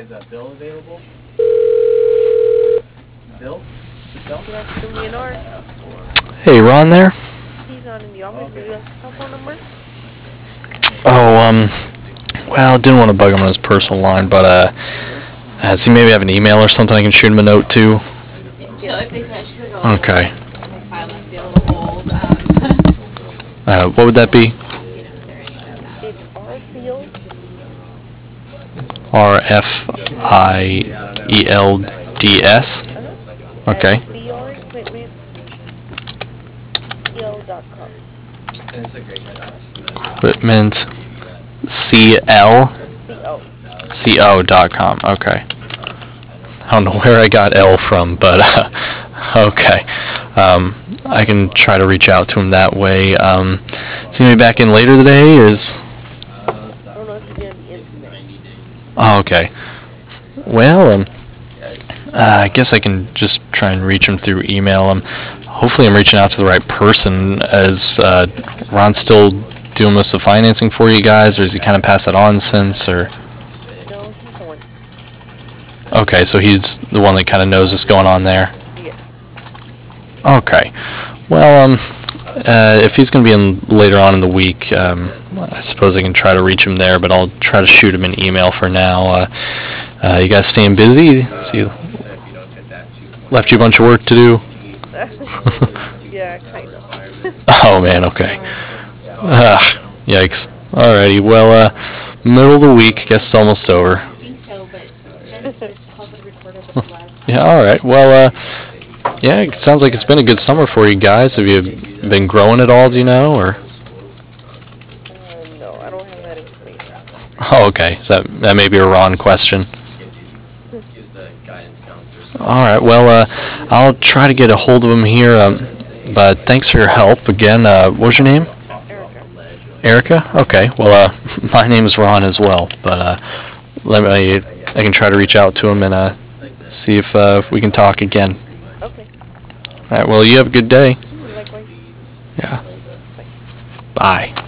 is Bill available? Bill? Hey, Ron there? He's not in the office. Do you have a cell phone number? Oh, well, didn't want to bug him on his personal line, but, does he maybe have an email or something I can shoot him a note to? Okay. What would that be? It's RFIELDS. RFIELDS? Okay. BR.com. Equipment CO.com. Okay. I don't know where I got L from, but okay. I can try to reach out to him that way. Is he gonna be back in later today, or is? I don't know if he's gonna be in today. Oh, okay. Well, I guess I can just try and reach him through email. Hopefully I'm reaching out to the right person. Is Ron still doing most of the financing for you guys, or has he kind of passed that on since, or? No, he's the one. Okay, so he's the one that kind of knows what's going on there. Yeah. Okay. Well, if he's going to be in later on in the week, I suppose I can try to reach him there, but I'll try to shoot him an email for now. You guys staying busy? See, left you a bunch of work to do? Yeah, kind of. Oh, man, okay. Yikes. Alrighty, well, middle of the week, guess it's almost over. Yeah, alright, well, yeah, it sounds like it's been a good summer for you guys. Have you been growing at all, do you know, or? No, I don't have that information. Oh, okay, so that may be a Ron question. Alright, well, I'll try to get a hold of him here, but thanks for your help again. What was your name? Erica. Erica? Okay, well, my name is Ron as well, but I can try to reach out to him and see if we can talk again. Okay. Alright, well, you have a good day. Likewise. Yeah. Bye.